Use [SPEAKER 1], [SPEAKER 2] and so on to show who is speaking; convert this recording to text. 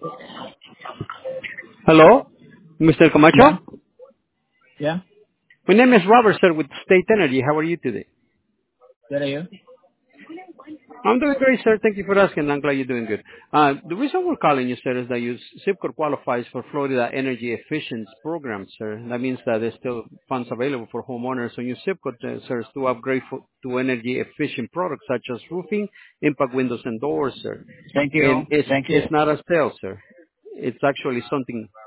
[SPEAKER 1] Hello, Mr.
[SPEAKER 2] Yeah,
[SPEAKER 1] Camacho.
[SPEAKER 2] yeah.
[SPEAKER 1] My name is Robert, sir, with State Energy. How are you today?
[SPEAKER 2] Where are you?
[SPEAKER 1] I'm doing great, sir. Thank you for asking. I'm glad you're doing good. The reason we're calling you, sir, is that your zip code qualifies for Florida Energy Efficiency Program, sir. That means that there's still funds available for homeowners on your zip code, sir, to upgrade to energy efficient products such as roofing, impact windows, and doors, sir.
[SPEAKER 2] Thank you.
[SPEAKER 1] And it's
[SPEAKER 2] Thank you.
[SPEAKER 1] it's not a sale, sir. It's actually something.